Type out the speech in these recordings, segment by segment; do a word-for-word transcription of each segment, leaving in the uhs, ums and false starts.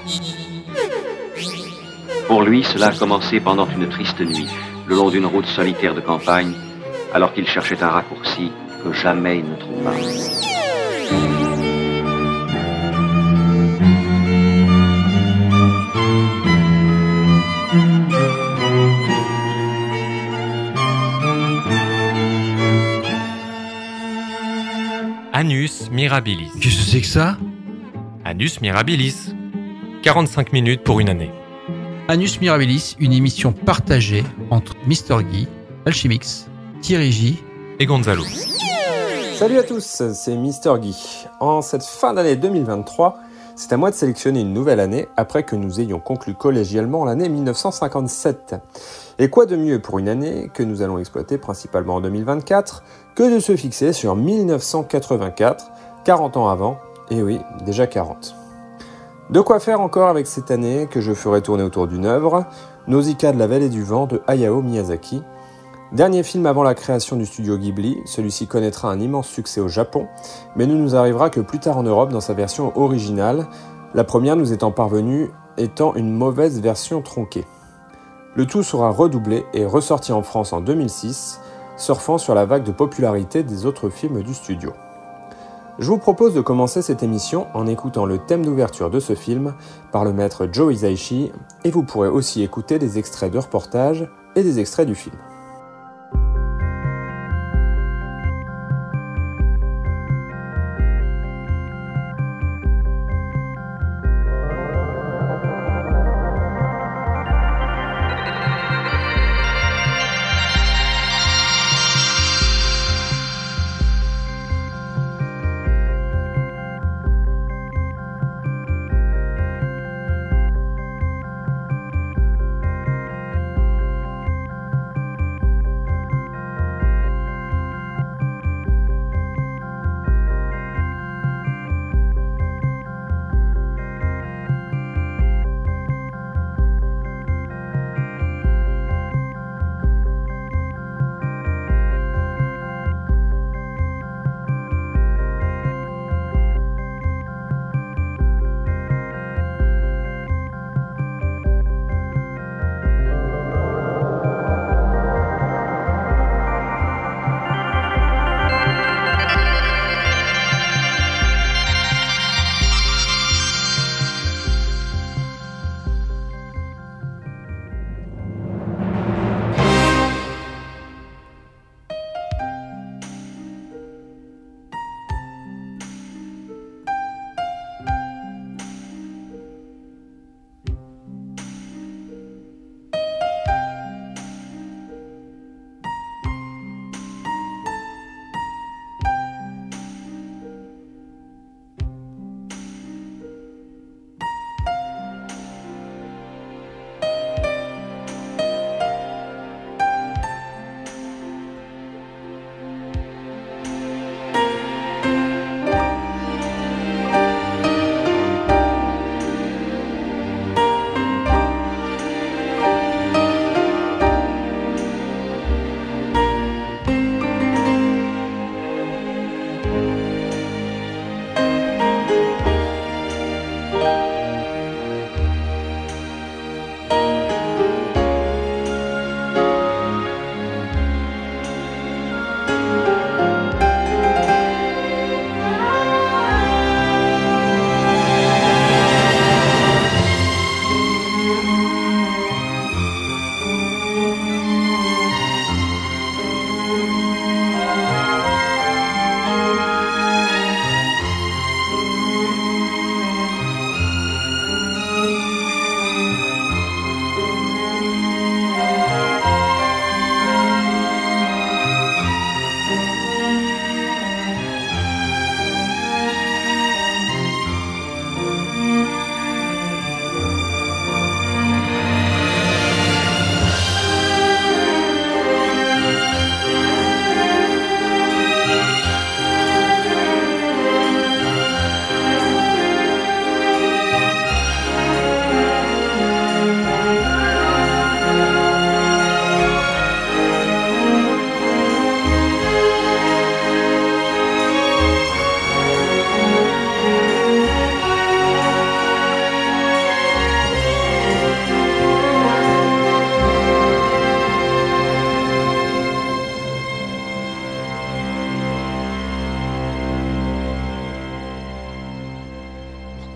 Pour lui, cela a commencé pendant une triste nuit, le long d'une route solitaire de campagne, alors qu'il cherchait un raccourci que jamais il ne trouva. Annus Mirabilis. Qu'est-ce que c'est que ça ? Annus Mirabilis. quarante-cinq minutes pour une année. Annus Mirabilis, une émission partagée entre Mister Guy, Alchemix, Thierry J et Gonzalo. Salut à tous, c'est Mister Guy. En cette fin d'année deux mille vingt-trois, c'est à moi de sélectionner une nouvelle année après que nous ayons conclu collégialement l'année dix-neuf cent cinquante-sept. Et quoi de mieux pour une année que nous allons exploiter principalement en deux mille vingt-quatre que de se fixer sur dix-neuf cent quatre-vingt-quatre, quarante ans avant, et oui, déjà quarante. De quoi faire encore avec cette année que je ferai tourner autour d'une œuvre, Nausicaa de la vallée du vent de Hayao Miyazaki. Dernier film avant la création du studio Ghibli, celui-ci connaîtra un immense succès au Japon, mais ne nous arrivera que plus tard en Europe dans sa version originale, la première nous étant parvenue étant une mauvaise version tronquée. Le tout sera redoublé et ressorti en France en deux mille six, surfant sur la vague de popularité des autres films du studio. Je vous propose de commencer cette émission en écoutant le thème d'ouverture de ce film par le maître Joe Hisaishi, et vous pourrez aussi écouter des extraits de reportages et des extraits du film.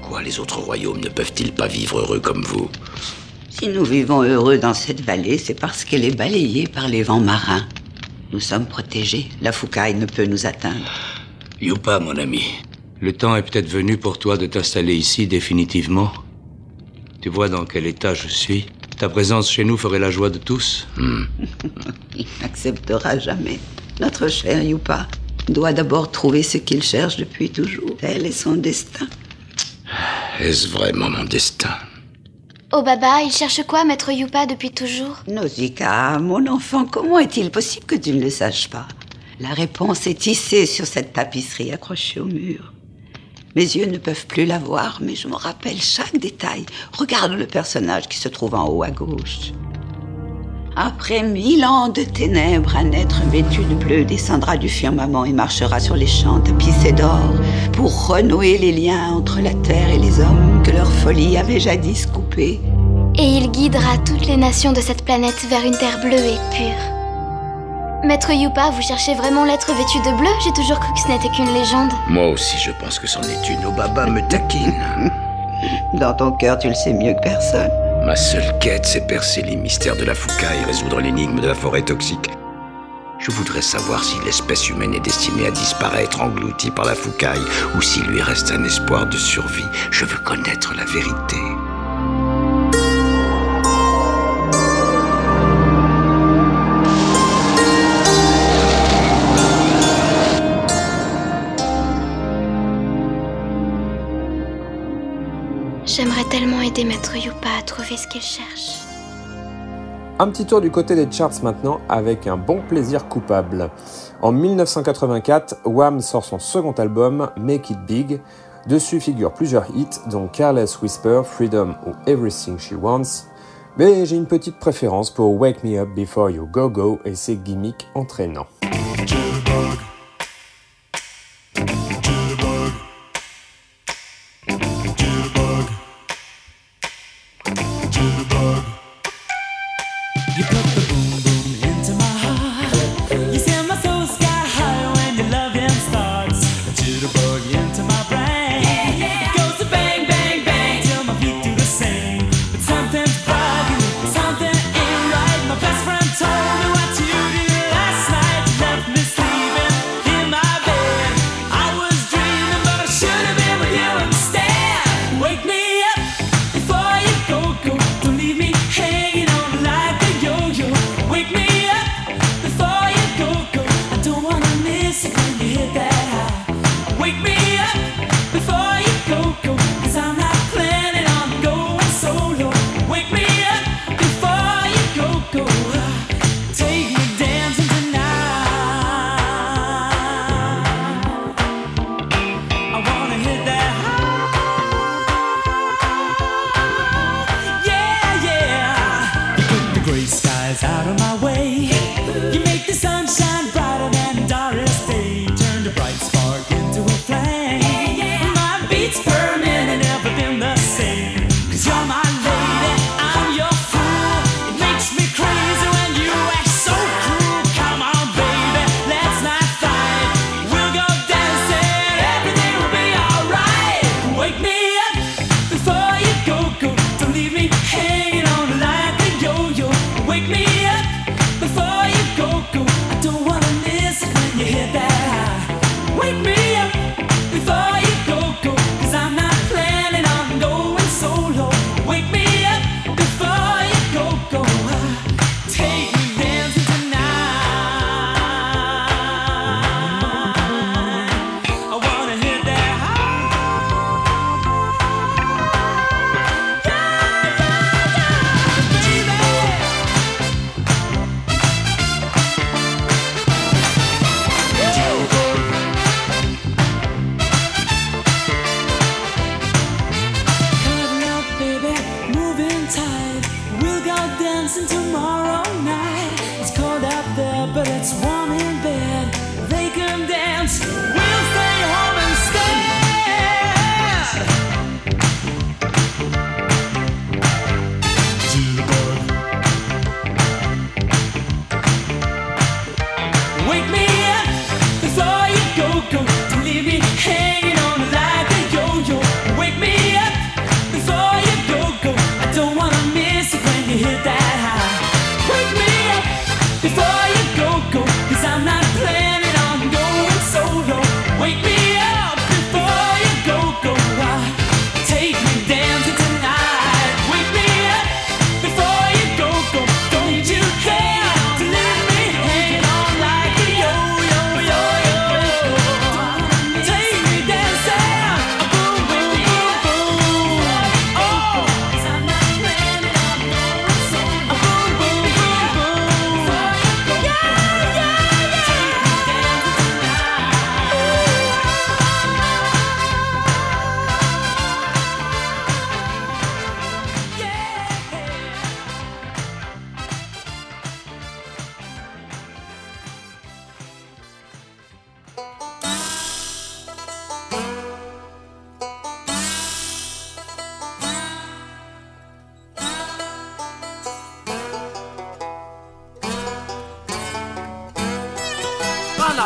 Pourquoi les autres royaumes ne peuvent-ils pas vivre heureux comme vous? Si nous vivons heureux dans cette vallée, c'est parce qu'elle est balayée par les vents marins. Nous sommes protégés. La Foucaille ne peut nous atteindre. Yupa, mon ami, le temps est peut-être venu pour toi de t'installer ici définitivement. Tu vois dans quel état je suis. Ta présence chez nous ferait la joie de tous. Hmm. Il n'acceptera jamais. Notre cher Yupa doit d'abord trouver ce qu'il cherche depuis toujours. Tel est son destin. Est-ce vraiment mon destin? Oh Baba, il cherche quoi, maître Yupa, depuis toujours? Nausicaa, mon enfant, comment est-il possible que tu ne le saches pas? La réponse est tissée sur cette tapisserie accrochée au mur. Mes yeux ne peuvent plus la voir, mais je me rappelle chaque détail. Regarde le personnage qui se trouve en haut à gauche. Après mille ans de ténèbres, un être vêtu de bleu descendra du firmament et marchera sur les champs tapissés d'or pour renouer les liens entre la terre et les hommes que leur folie avait jadis coupés. Et il guidera toutes les nations de cette planète vers une terre bleue et pure. Maître Yupa, vous cherchez vraiment l'être vêtu de bleu? J'ai toujours cru que ce n'était qu'une légende. Moi aussi, je pense que c'en est une. Obaba me taquine. Dans ton cœur, tu le sais mieux que personne. Ma seule quête, c'est percer les mystères de la Foucaille et résoudre l'énigme de la forêt toxique. Je voudrais savoir si l'espèce humaine est destinée à disparaître engloutie par la Foucaille ou s'il lui reste un espoir de survie. Je veux connaître la vérité. J'aimerais tellement aider maître Yupa à trouver ce qu'il cherche. Un petit tour du côté des charts maintenant avec un bon plaisir coupable. En dix-neuf cent quatre-vingt-quatre, Wham sort son second album, Make It Big. Dessus figurent plusieurs hits, dont Careless Whisper, Freedom ou Everything She Wants. Mais j'ai une petite préférence pour Wake Me Up Before You Go Go et ses gimmicks entraînants. Something ain't right. My best friend told me what you do last night.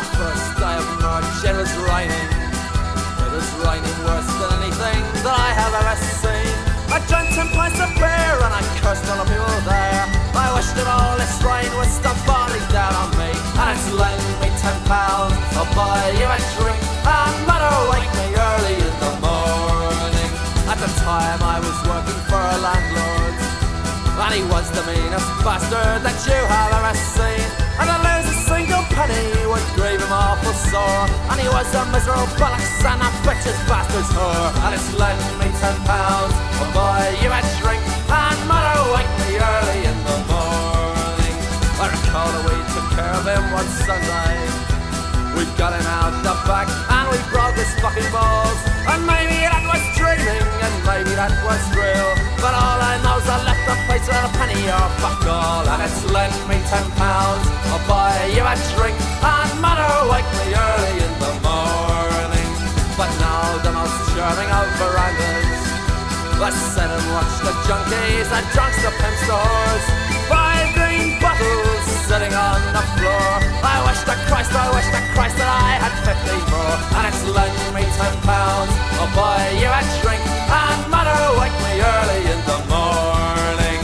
Our first day of March, it was raining. It was raining worse than anything that I have ever seen. I drank ten pints of beer and I cursed all the people there. I wished that all this rain would stop falling down on me. And it's lend me ten pounds, I'll buy you a drink, and mother wake me early in the morning. At the time I was working for a landlord, and he was the meanest bastard that you have ever seen. And to lose a single penny would grieve him awful sore. And he was a miserable bollocks and a bitch's bastard's whore. And it's lend me ten pounds, I'll buy you a drink, and mother wake me early in the morning. I recall that we took care of him one Sunday. We got him out the back and we broke his fucking balls. And maybe that was dreaming and maybe that was real, but all I know is I left the place with a penny or fuck all. And it's lend me ten pounds, I'll buy you a drink, and mother wake me early in the morning. But now the most charming of verandas, let's sit and watch the junkies and drunks, the pimps, the whores. Five green bottles sitting on the floor. I wish to Christ, I wish to Christ that I had fifty more. And it's lend me ten pounds, I'll buy you a drink, and mother wake me early in the morning.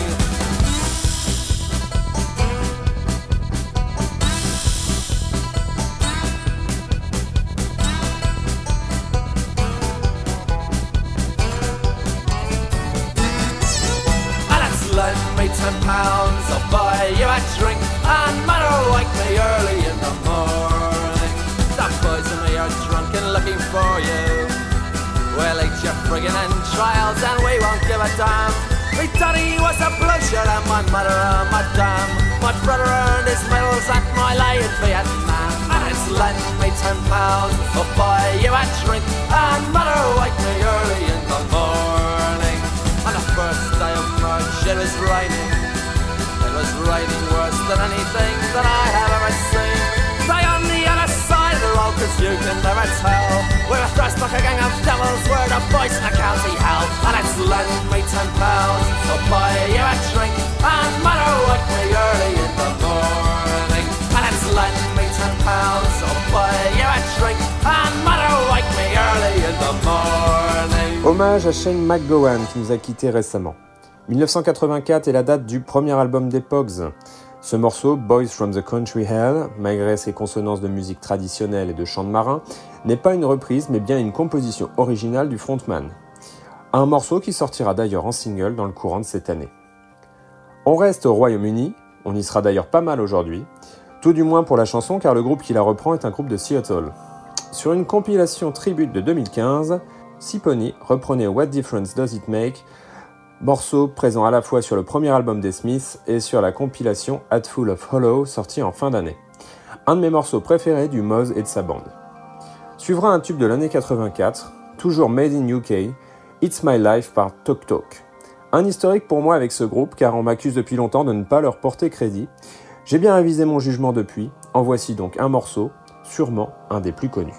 And it's lend me ten pounds, I'll buy you a drink, and mother wake me early in the morning. The boys and me are drunk and looking for you. We'll eat your friggin' entrails and we won't give a damn. Me daddy was a blue shirt and my mother a madame. My brother earned his medals at my lay in Vietnam. And it's lend me ten pounds, I'll buy you a drink, and mother wake me early in the morning. On the first day of March it was raining. It was raining worse than anything that I have ever seen. Stay on the other side of the road, cause you can never tell. We're dressed like a gang of devils, we're the boys in the county hell. And it's lend me ten pounds, I'll buy you a drink, and mother wake me early in the morning. And it's lend me ten pounds, I'll buy you a drink, and mother wake me early in the morning. Hommage à Shane McGowan qui nous a quittés récemment. dix-neuf cent quatre-vingt-quatre est la date du premier album des Pogs. Ce morceau, Boys from the Country Hell, malgré ses consonances de musique traditionnelle et de chant de marin, n'est pas une reprise mais bien une composition originale du frontman. Un morceau qui sortira d'ailleurs en single dans le courant de cette année. On reste au Royaume-Uni, on y sera d'ailleurs pas mal aujourd'hui, tout du moins pour la chanson car le groupe qui la reprend est un groupe de Seattle. Sur une compilation tribute de deux mille quinze, Sipony reprenait What Difference Does It Make, morceau présent à la fois sur le premier album des Smiths et sur la compilation Hatful of Hollow sortie en fin d'année. Un de mes morceaux préférés du Moz et de sa bande. Suivra un tube de l'année quatre-vingt-quatre, toujours made in U K, It's My Life par Talk Talk. Un historique pour moi avec ce groupe car on m'accuse depuis longtemps de ne pas leur porter crédit. J'ai bien révisé mon jugement depuis, en voici donc un morceau, sûrement un des plus connus.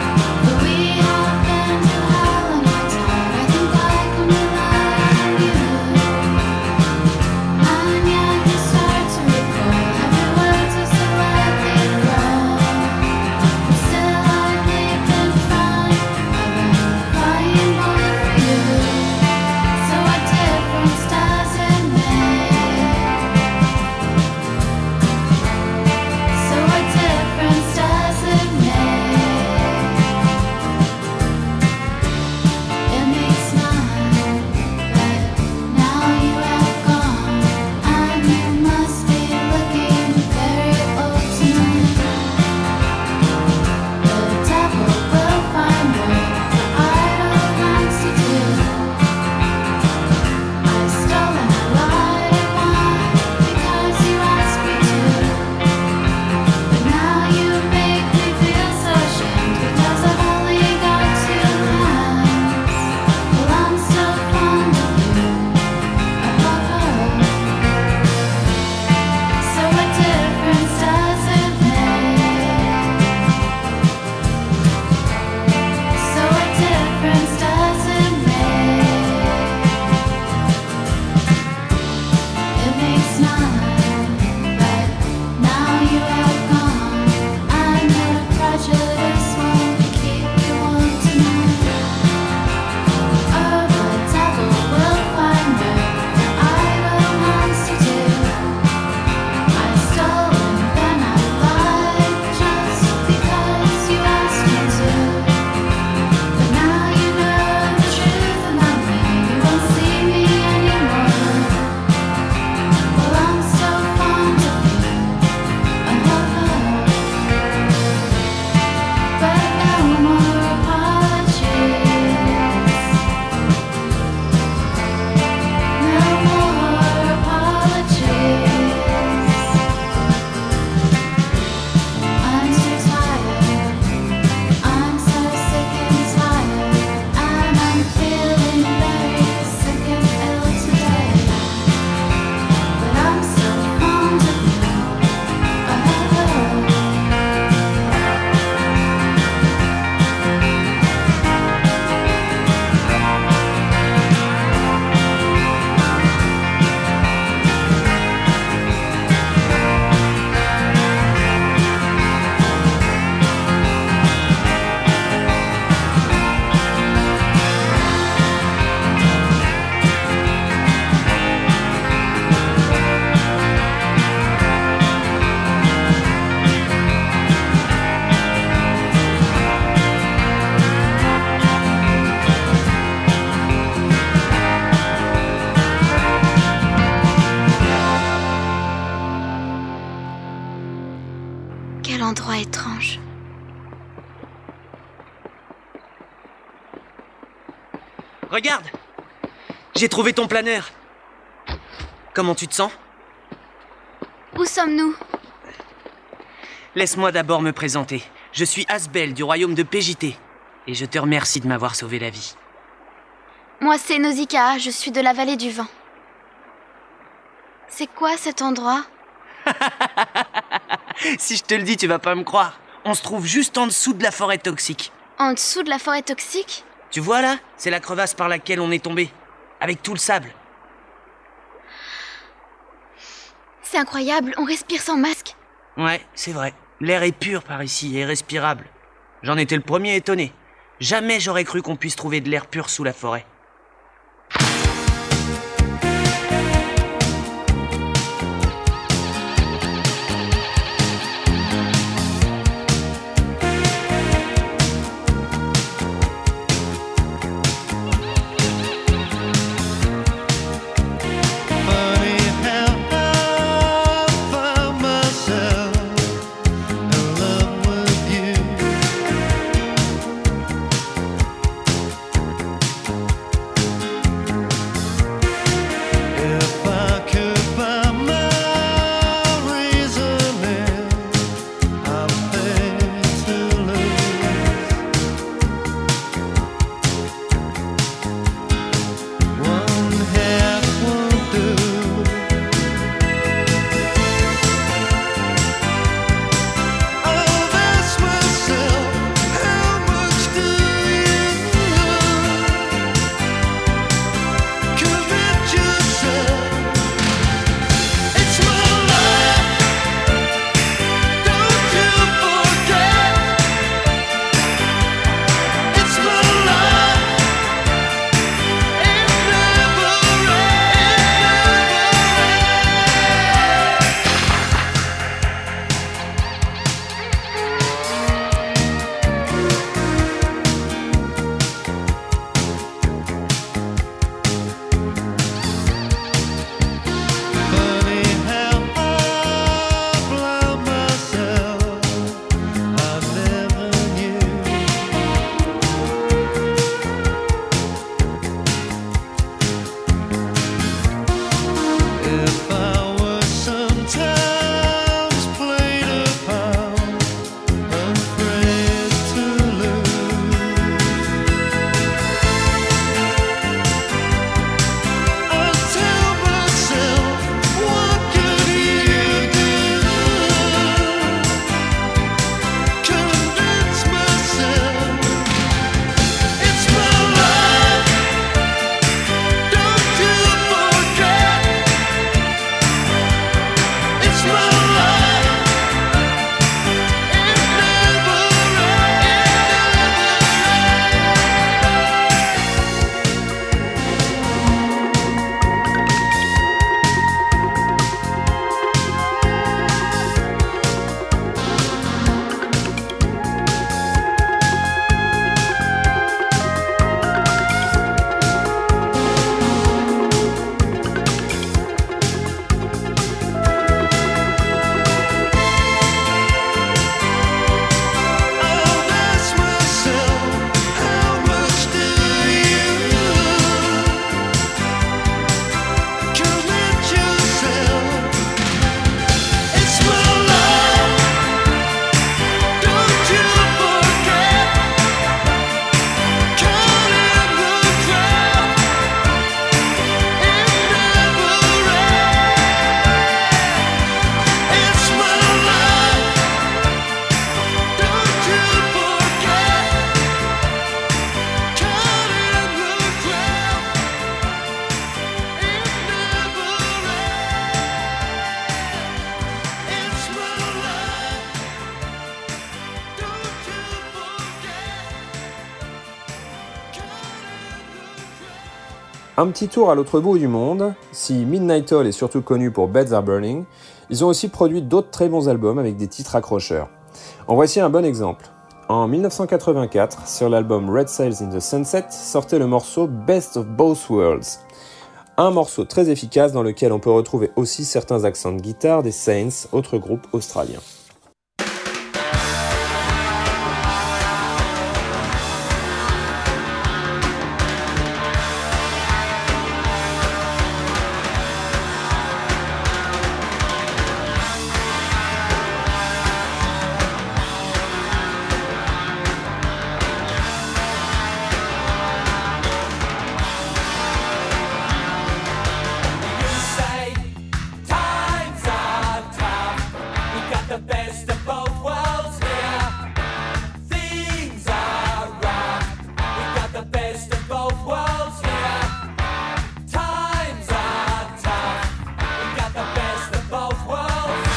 You Quel endroit étrange. Regarde! J'ai trouvé ton planeur. Comment tu te sens? Où sommes-nous? Laisse-moi d'abord me présenter. Je suis Asbel du royaume de P J T. Et je te remercie de m'avoir sauvé la vie. Moi, c'est Nausicaa, je suis de la vallée du vent. C'est quoi cet endroit? Si je te le dis, tu vas pas me croire. On se trouve juste en dessous de la forêt toxique. En dessous de la forêt toxique? Tu vois là? C'est la crevasse par laquelle on est tombé. Avec tout le sable. C'est incroyable, on respire sans masque. Ouais, c'est vrai. L'air est pur par ici et respirable. J'en étais le premier étonné. Jamais j'aurais cru qu'on puisse trouver de l'air pur sous la forêt. Un petit tour à l'autre bout du monde, si Midnight Oil est surtout connu pour Beds Are Burning, ils ont aussi produit d'autres très bons albums avec des titres accrocheurs. En voici un bon exemple. En dix-neuf cent quatre-vingt-quatre, sur l'album Red Sails in the Sunset, sortait le morceau Best of Both Worlds. Un morceau très efficace dans lequel on peut retrouver aussi certains accents de guitare des Saints, autre groupe australien. got the best of both worlds here. Things are rough. We got the best of both worlds here. Times are tough. We got the best of both worlds.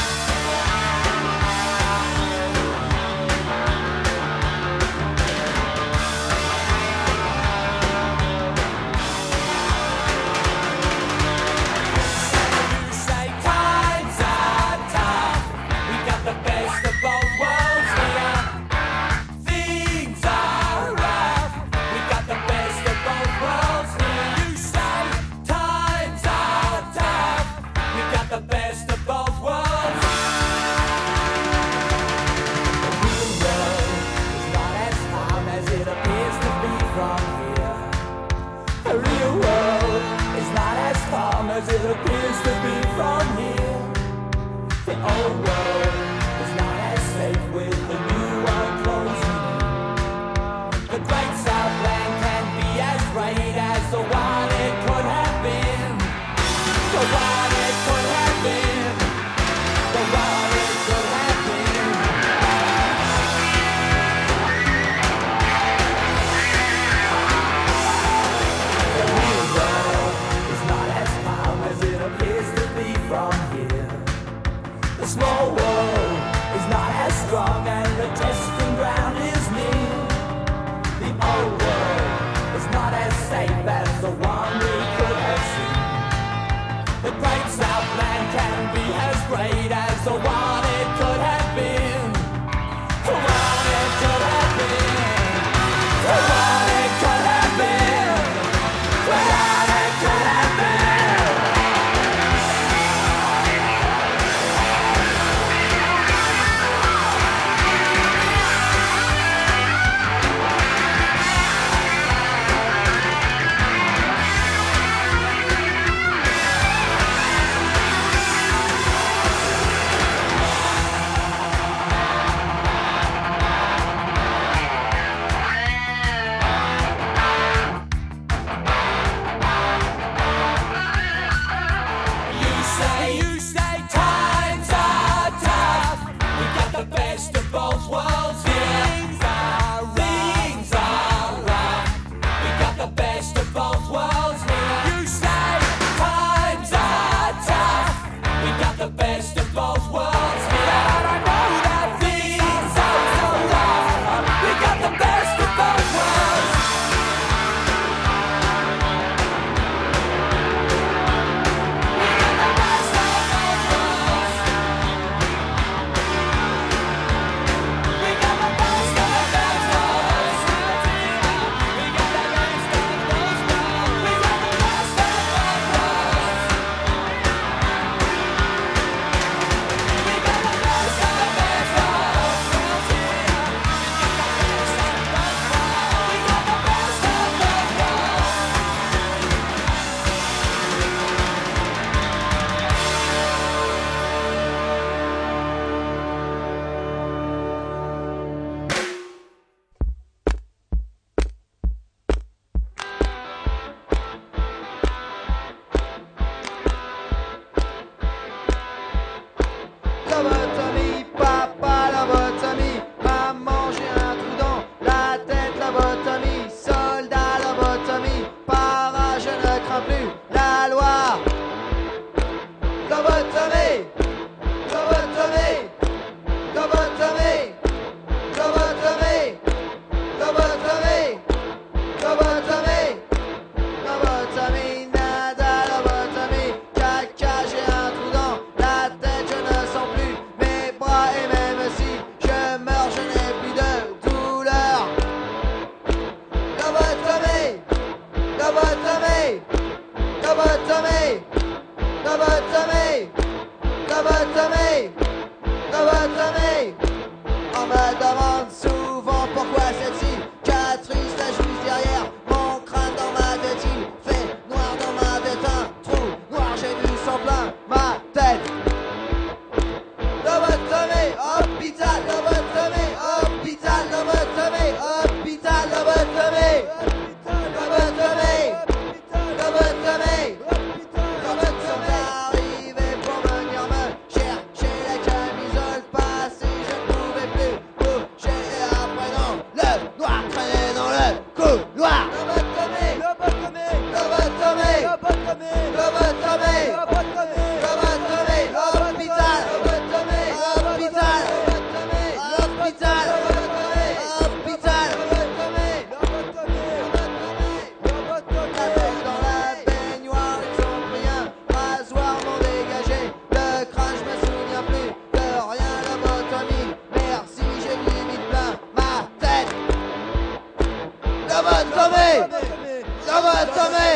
You say times are tough. We got the best of both worlds here. Things are rough. We got the best of both worlds here. You say times are tough. We got the best of both worlds. The real world is not as calm as it appears to be from here. The real world is not as calm as it appears to be from here. The old world is not as safe with the new world closing. The great Southland can be as great as the one it could have been. The one it could have been. The one it could have been. The real world is not as calm as it appears to be from here. The small world is not as strong and the testing ground is near. The old world is not as safe as the one we could have seen. The great Southland can be as great as the one it could have been. The one it could have been. The one it could have been. The one it could have been. You say, you say times are tough. We got the best of both worlds here. Things are things are rough. We got the best of both worlds here. You say times are tough. We got the best of both worlds here. And I know that things are so rough. We got the best of both worlds. We got the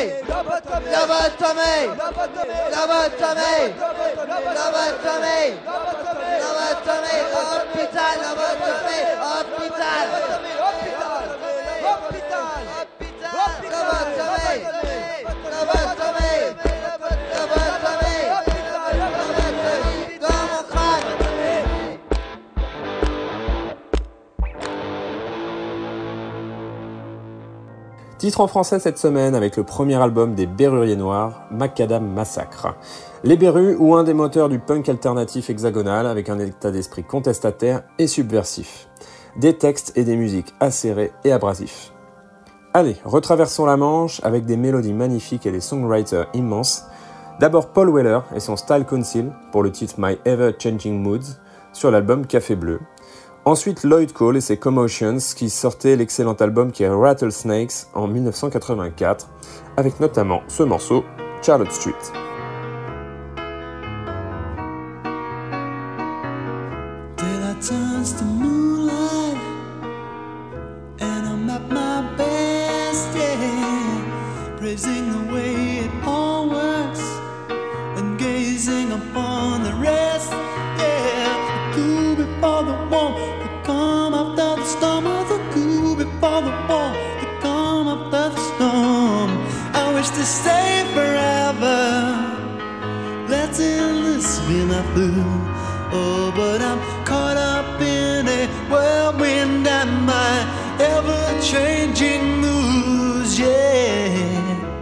lobotomie, lobotomie, lobotomie, lobotomie, hôpital, lobotomie, hôpital, hôpital, hôpital, lobotomie, lobotomie, lobotomie, lobotomie, dans mon crâne. Titre en français cette semaine avec le premier album des Berruriers Noirs, Macadam Massacre. Les Berus ou un des moteurs du punk alternatif hexagonal avec un état d'esprit contestataire et subversif. Des textes et des musiques acérés et abrasifs. Allez, retraversons la Manche avec des mélodies magnifiques et des songwriters immenses. D'abord Paul Weller et son Style Council pour le titre My Ever Changing Moods sur l'album Café Bleu. Ensuite Lloyd Cole et ses Commotions qui sortaient l'excellent album qui est Rattlesnakes en dix-neuf cent quatre-vingt-quatre avec notamment ce morceau Charlotte Street. Daylight turns to moonlight and I'm at my best, yeah, praising the way it all works and gazing upon the rest, yeah, the cool before the warm, the calm after the storm, or the cool before the warm, the calm after the storm. I wish to stay forever, letting this be my food. Oh, but I'm caught up in a whirlwind and my ever-changing moods, yeah.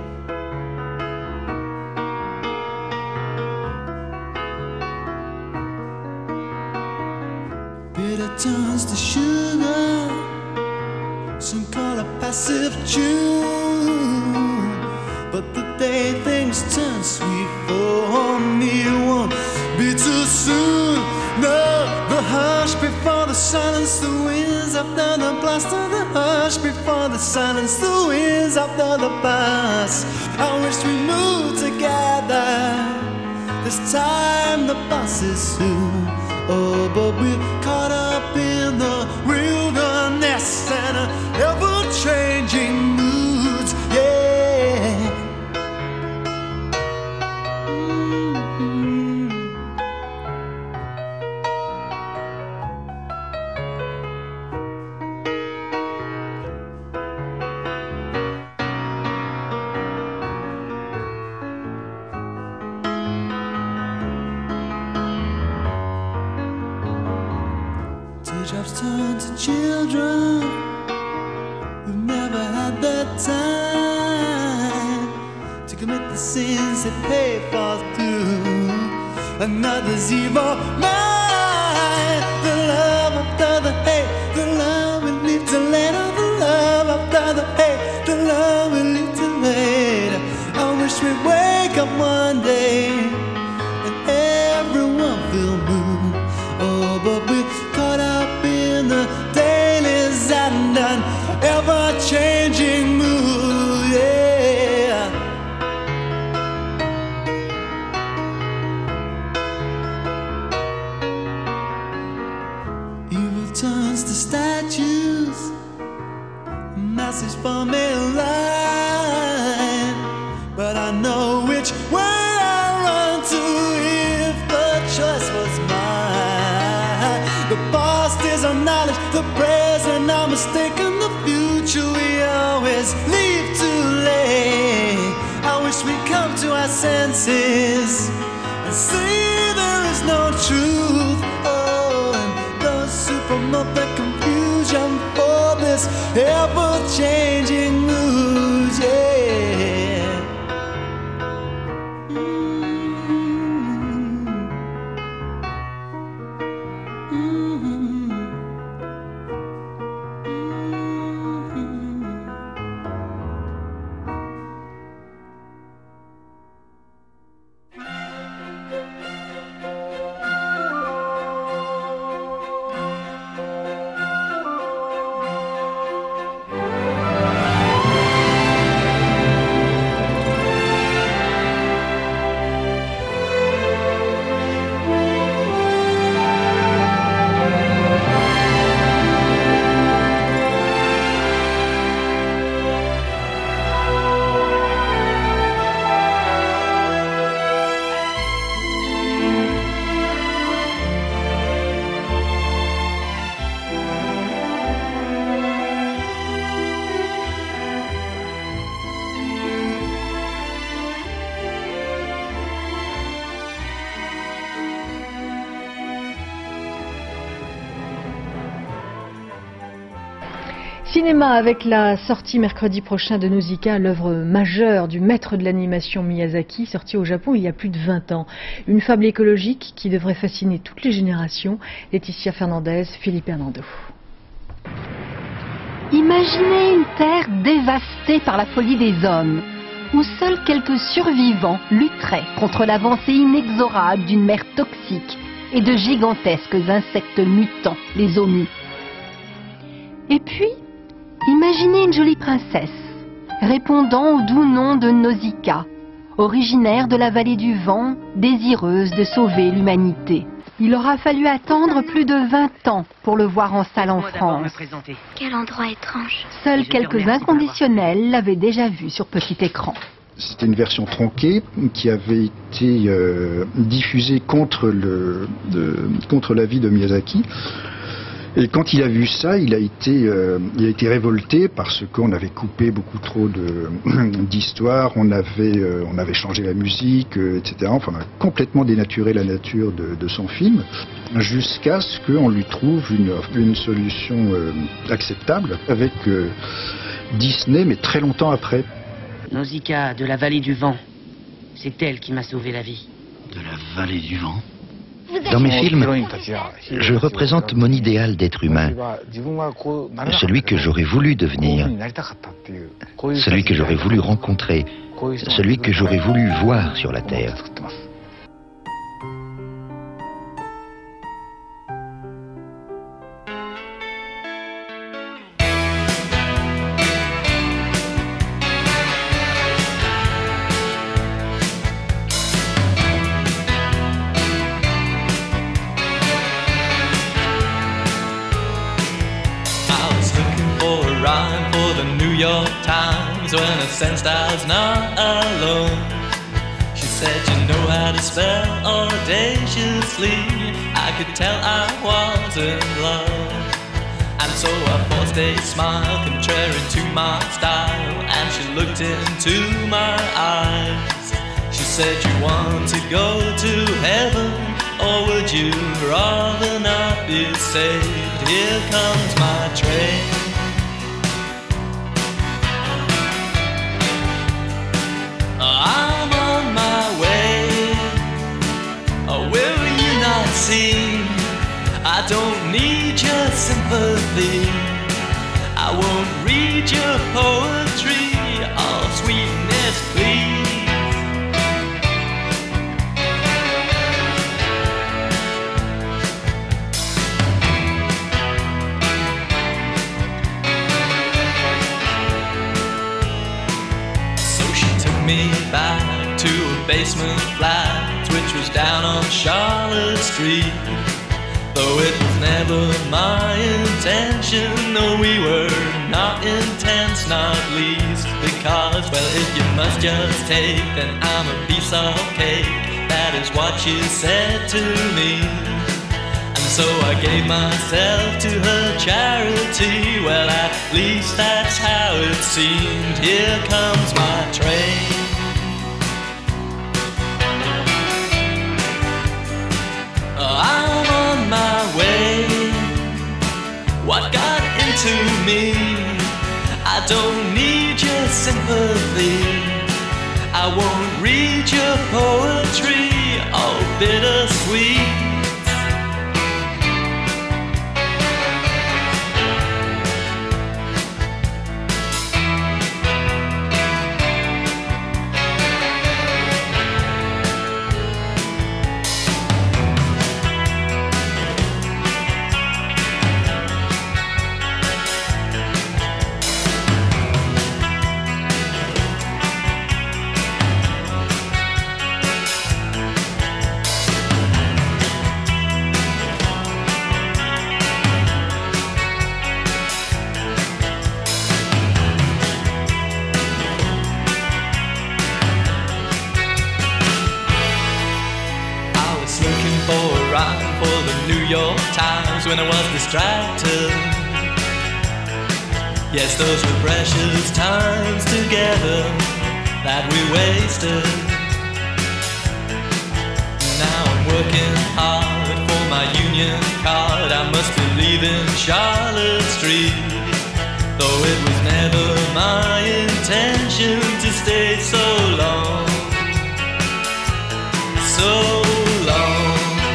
Bitter turns to sugar, some call it passive tune. But the day things turn sweet for me won't be too soon. No, the hush before the silence, the winds after the blast of the hush before the silence, the winds after the blast. I wish we moved together. This time the bus is soon. Oh, but we're caught up in the wilderness and ever-changing moods, yeah. Teardrops turn to children. We've never had the time to commit the sins they pay for through another's evil mind. The love after the hate, the love we leave till later. The love after the hate, the love we leave till later. I wish we'd wake up one day and everyone feel blue. Oh, but we're caught up in the dailies and an ever-changing mood, yeah. Evil turns to statues, a message from a line, but I know which way I run to if the choice was mine. The past is our knowledge, the present our mistaken, the future we always leave too late. I wish we'd come to our senses and see there is no truth. Oh, and those who promote the confusion for this ever-changing mood, yeah. Cinéma avec la sortie mercredi prochain de Nausicaa, l'œuvre majeure du maître de l'animation Miyazaki, sortie au Japon il y a plus de vingt ans. Une fable écologique qui devrait fasciner toutes les générations. Laetitia Fernandez, Philippe Hernando. Imaginez une terre dévastée par la folie des hommes, où seuls quelques survivants lutteraient contre l'avancée inexorable d'une mer toxique et de gigantesques insectes mutants, les omus. Et puis, imaginez une jolie princesse, répondant au doux nom de Nausicaa, originaire de la vallée du vent, désireuse de sauver l'humanité. Il aura fallu attendre plus de vingt ans pour le voir en salle en France. Quel endroit étrange. Seuls quelques inconditionnels l'avaient déjà vu sur petit écran. C'était une version tronquée qui avait été euh, diffusée contre le, de, contre l'avis de Miyazaki. Et quand il a vu ça, il a été, euh, il a été révolté parce qu'on avait coupé beaucoup trop de, d'histoires, on avait, euh, on avait changé la musique, euh, et cetera. Enfin, on a complètement dénaturé la nature de, de son film, jusqu'à ce qu'on lui trouve une, une solution euh, acceptable avec euh, Disney, mais très longtemps après. Nausicaa, de la vallée du vent. C'est elle qui m'a sauvé la vie. De la vallée du vent ? Dans mes films, je représente mon idéal d'être humain, celui que j'aurais voulu devenir, celui que j'aurais voulu rencontrer, celui que j'aurais voulu voir sur la Terre. When I sensed I was not alone, she said, you know how to spell audaciously. I could tell I was in love, and so I forced a smile contrary to my style, and she looked into my eyes. She said, you want to go to heaven, or would you rather not be saved? Here comes my train. I'm on my way. Oh, will you not see? I don't need your sympathy. I won't read your poetry. Oh, sweetness, please. Me back to a basement flat which was down on Charlotte Street. Though it was never my intention, no, we were not intense, not least because, well, if you must just take, then I'm a piece of cake. That is what she said to me. And so I gave myself to her charity. Well, at least that's how it seemed. Here comes my train. I'm on my way. What got into me? I don't need your sympathy. I won't read your poetry, oh bittersweet. When I was distracted, yes, those were precious times together that we wasted. Now I'm working hard for my union card. I must be leaving Charlotte Street, though never my intention to stay so long, so long.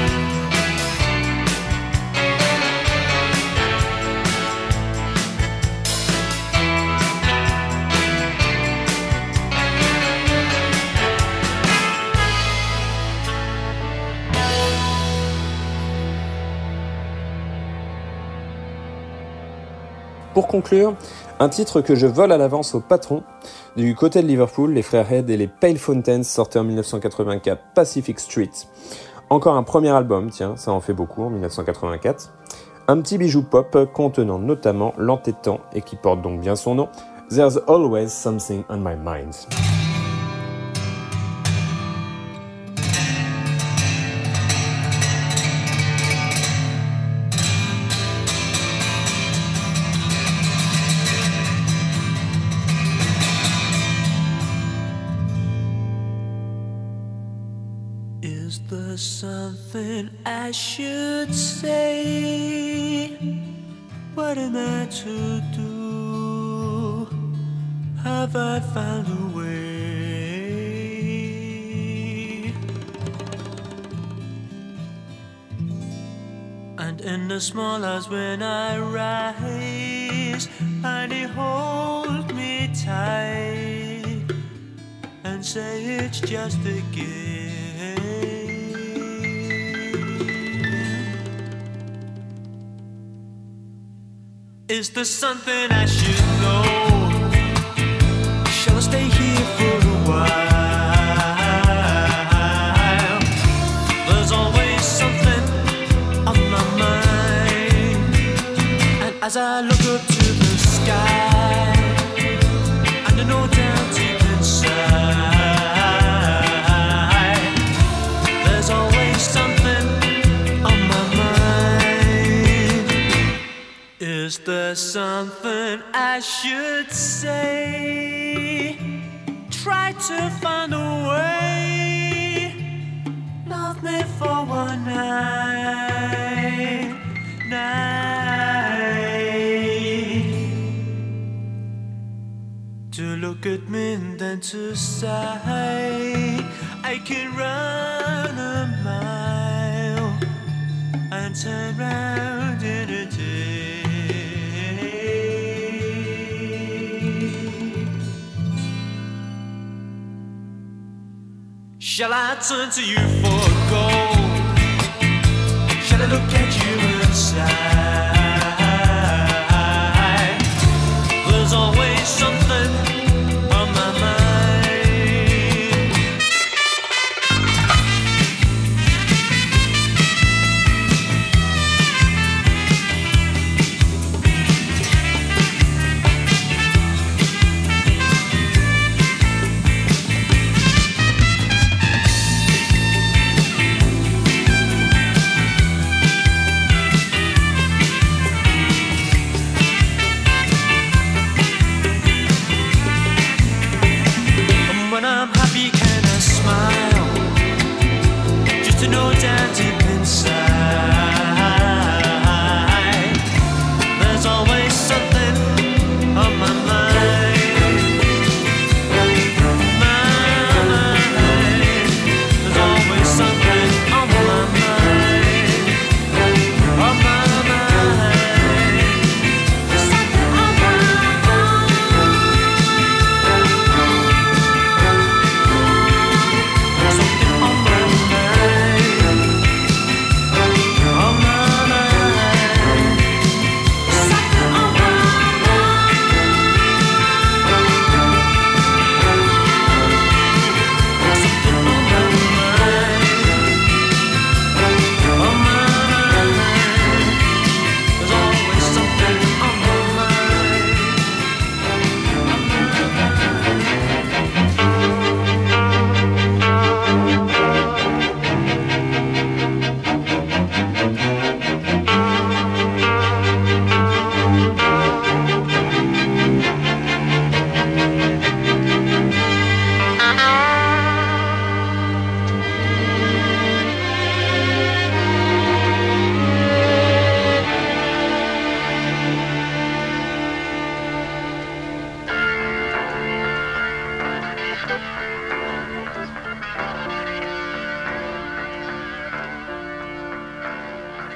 Pour conclure, un titre que je vole à l'avance au patron. Du côté de Liverpool, les frères Head et les Pale Fountains sortaient en dix-neuf cent quatre-vingt-quatre Pacific Street. Encore un premier album, tiens, ça en fait beaucoup en dix-neuf cent quatre-vingt-quatre. Un petit bijou pop contenant notamment l'entêtant, et qui porte donc bien son nom, There's Always Something on My Mind. Is there something I should say? What am I to do? Have I found a way? And in the small hours when I rise, and they hold me tight and say it's just a game. Is there something I should know? Shall I stay here for a while? There's always something on my mind. And as I look up to the sky, and I know down deep inside, there's always something on my mind. Is there something I should say? Try to find a way. Love me for one night, night. To look at me and then to sigh. I can run a mile and turn round in a day. Shall I turn to you for gold? Shall I look at you and sigh? There's always something on my mind.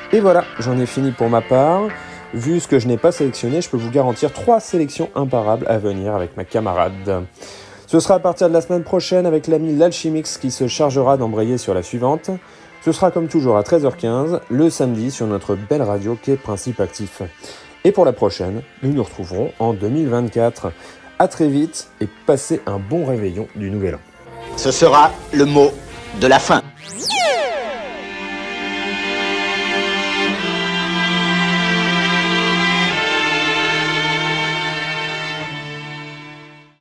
Et voilà, j'en ai fini pour ma part. Vu ce que je n'ai pas sélectionné, je peux vous garantir trois sélections imparables à venir avec ma camarade. Ce sera à partir de la semaine prochaine avec l'ami l'Alchimix qui se chargera d'embrayer sur la suivante. Ce sera comme toujours à treize heures quinze, le samedi sur notre belle radio qu'est Principe Actif. Et pour la prochaine, nous nous retrouverons en deux mille vingt-quatre. À très vite et passez un bon réveillon du Nouvel An. Ce sera le mot de la fin.